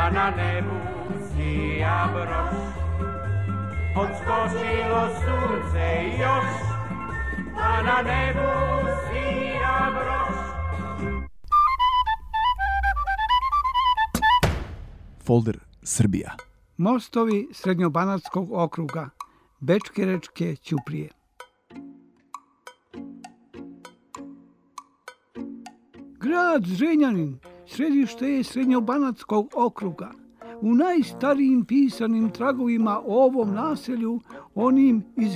a na nebu sija broš. Odskočilo sunce još, a na nebu sija broš. Folder Srbija. Mostovi Srednjobanatskog okruga, Bečkerečke ćuprije. Grad Zrenjanin središte je Srednjobanatskog okruga. U najstarijim pisanim tragovima o ovom naselju, onim iz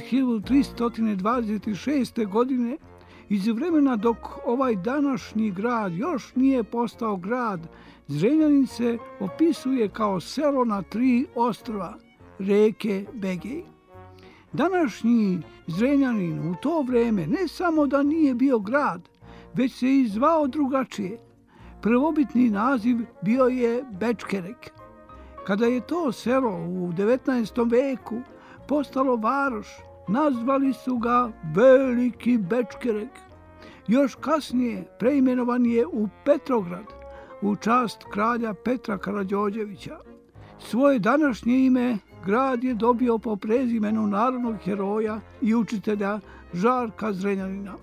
1326. godine, iz vremena dok ovaj današnji grad još nije postao grad, Zrenjanin se opisuje kao selo na 3 ostrva, reke Begej. Današnji Zrenjanin u to vreme ne samo da nije bio grad, već se i zvao drugačije. Prvobitni naziv bio je Bečkerek. Kada je to selo u 19. veku postalo varoš, nazvali su ga Veliki Bečkerek. Još kasnije preimenovan je u Petrograd, u čast kralja Petra Karađorđevića. Svoje današnje ime grad je dobio po prezimenu narodnog heroja i učitelja Žarka Zrenjanina.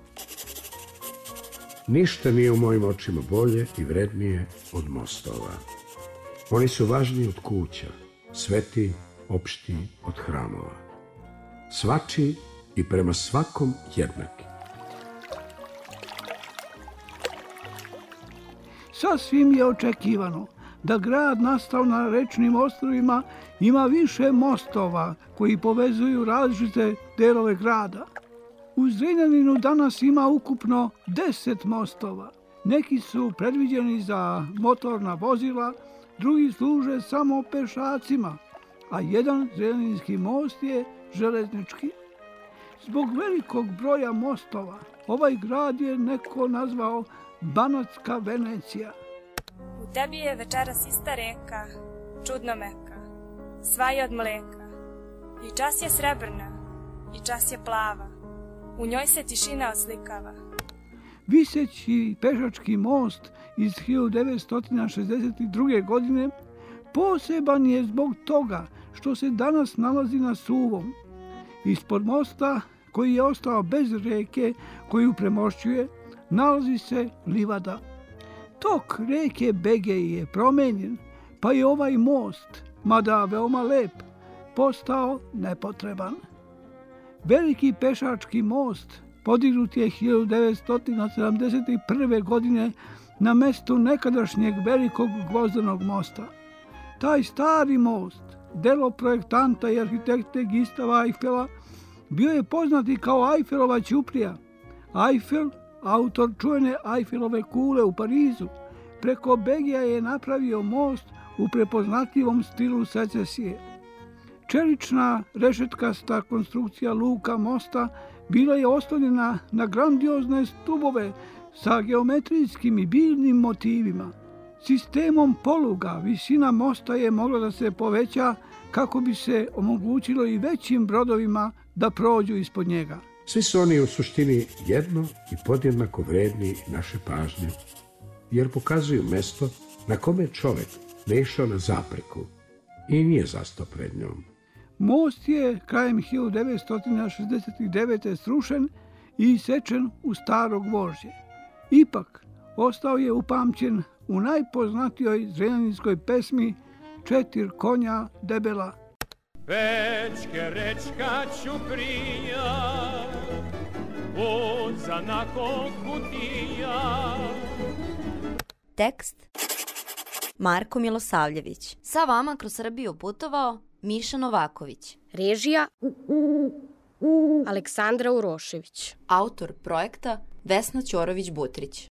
Ništa nije u mojim očima bolje i vrednije od mostova. Oni su važniji od kuća, svetiji, opštiji od hramova. Svačiji i prema svakom jednaki. Sasvim je očekivano da grad nastao na rečnim ostrvima ima više mostova koji povezuju različite delove grada. U Zrenjaninu danas ima ukupno 10 mostova. Neki su predviđeni za motorna vozila, drugi služe samo pešacima, a jedan zrenjaninski most je železnički. Zbog velikog broja mostova, ovaj grad je neko nazvao Banatska Venecija. U tebi je večeras ista reka, čudno meka, sva je od mleka. I čas je srebrna, i čas je plava, u njoj se tišina oslikava. Viseći pešački most iz 1962. godine poseban je zbog toga što se danas nalazi na suvom. Ispod mosta, koji je ostao bez reke koju premošćuje, nalazi se livada. Tok reke Begej je promenjen, pa je ovaj most, mada veoma lep, postao nepotreban. Veliki pešački most podignut je 1971. godine na mestu nekadašnjeg velikog gvozdenog mosta. Taj stari most, delo projektanta i arhitekte Gustava Eiffela, bio je poznati kao Eiffelova ćuprija. Eiffel, autor čuvene Eiffelove kule u Parizu, preko Begeja je napravio most u prepoznatljivom stilu secesije. Čelična rešetkasta konstrukcija luka mosta bila je oslonjena na grandiozne stubove sa geometrijskim i biljnim motivima. Sistemom poluga visina mosta je mogla da se poveća kako bi se omogućilo i većim brodovima da prođu ispod njega. Svi su oni u suštini jedno i podjednako vredni naše pažnje, jer pokazuju mesto na kome je čovek ne išao na zapreku i nije zastao pred njom. Most je krajem 1969. srušen i isečen u staro gvožđe. Ipak, ostao je upamćen u najpoznatijoj zrenjaninskoj pesmi 4 konja debela. Bečkerečka ćuprija, od zanakog kutija. Tekst Marko Milosavljević. Sa vama kroz Srbiju putovao Miša Novaković. Režija Aleksandra Urošević. Autor projekta Vesna Ćorović-Butrić.